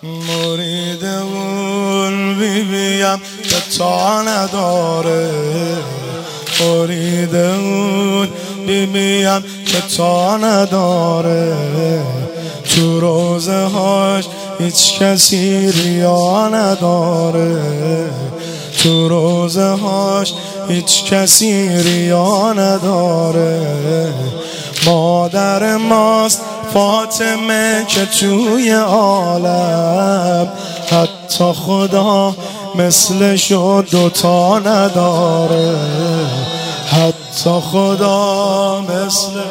مرید اون بیبیم که تا نداره، مرید اون بیبیم که تا نداره، تو روزه هاش هیچ کسی ریا نداره، تو روزه هاش هیچ کسی ریا نداره. مادر ماست فاطمه که توی عالم حتی خدا مثلشو دوتا نداره، حتی خدا مثل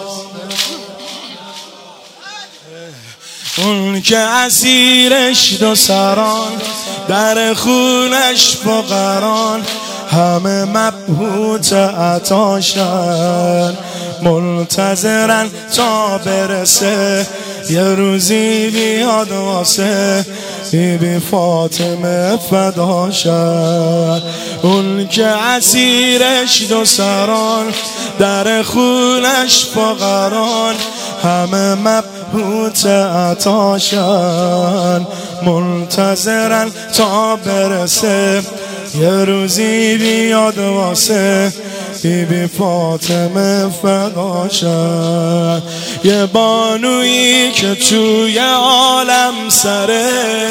اون که اسیرش دو سران، در خونش فقران، همه مبهوت عطاشن، منتظرن تا برسه یه روزی بیاد واسه بی فاطمه فداشن. اون که اسیرش دو سران، در خونش فقران، همه مبهوت عطاشن، منتظرن تا برسه یه روزی بیاد واسه بی فاطمه فداشن. یه بانویی که توی عالم سره،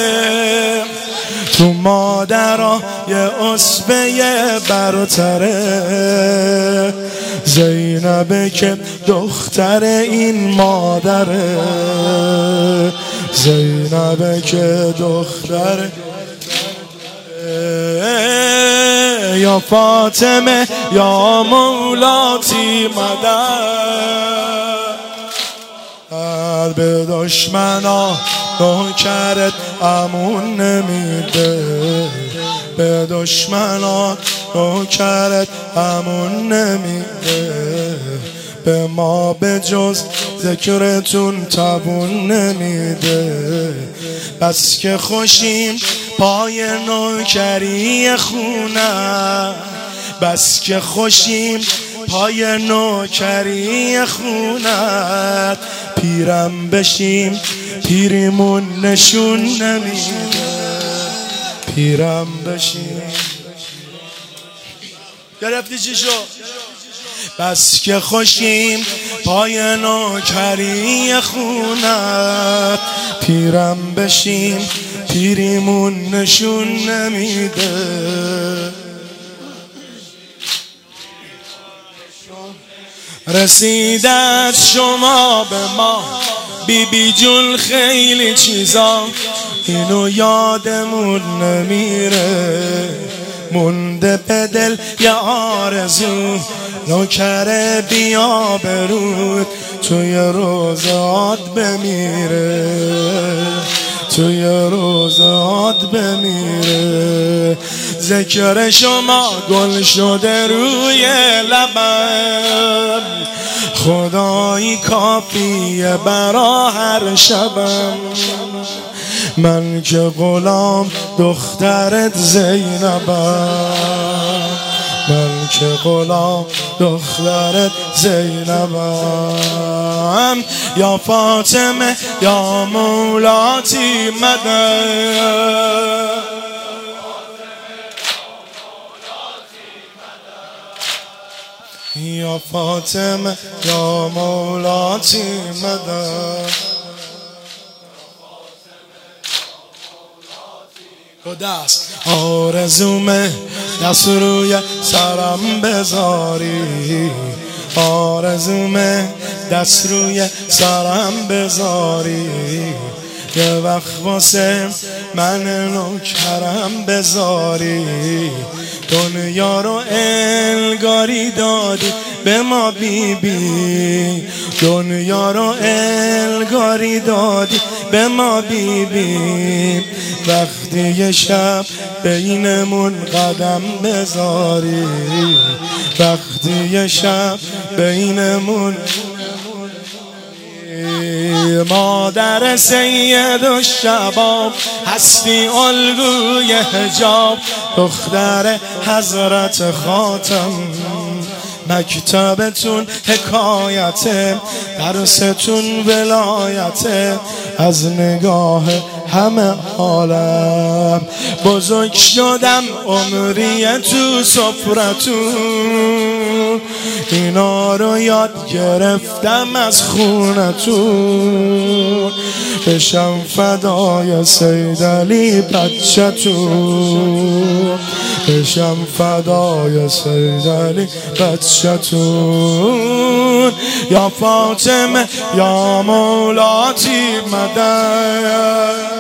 تو مادرها یه عصبه برتره، زینبه که دختر این مادره، زینبه که دختر یا فاطمه یا مولاتی مدد، به دشمنا نوکرت امون نمیده، به دشمنا نوکرت امون نمیده، به ما به جز ذکرتون تبون نمیده. بس که خوشیم پای نوکری خونه، بس که خوشیم پای نوکری خونت، پیرم بشیم پیریمون نشون نمیده، پیرم بشیم. گرفتی چی شو؟ بس که خوشیم پای نوکری خونت، پیرم بشیم پیریمون نشون نمیده. رسیدت شما به ما بی بی جون خیلی چیزا، اینو یادمون نمیره، مونده به دل یه آرزو، نوکر بیا برود توی روزات بمیره، توی روزات بمیره. ذکر شما گل شده روی لبم، خدایی کافیه برا هر شبم، من که غلام دخترت زینبم، من که غلام دخترت زینبم. یا فاطمه یا مولاتی مدد، یا فاطمه یا مولاتی مدد. دست آرزومه دست روی سرم بذاری، آرزومه دست روی سرم بذاری، یه وقت واسه من نوکرم بذاری. دنیا رو انگاری دادی به ما بی بی، دنیا رو انگاری دادی به ما بی بی. وقتی یه شب بینمون قدم بذاری، وقتی یه شب بینمون. مادر سید الشباب هستی الگوی حجاب، دختر حضرت خاتم، مکتبتون حکایته، درستون ولایته، از نگاه همه عالم. بزرگ شدم عمری تو سفرتون، اینا رو یاد گرفتم از خونتون. بشم فدای سید علی بچه‌تون، بشم فدای سید علی بچه‌تون. یا فاطمه یا مولاتی مدد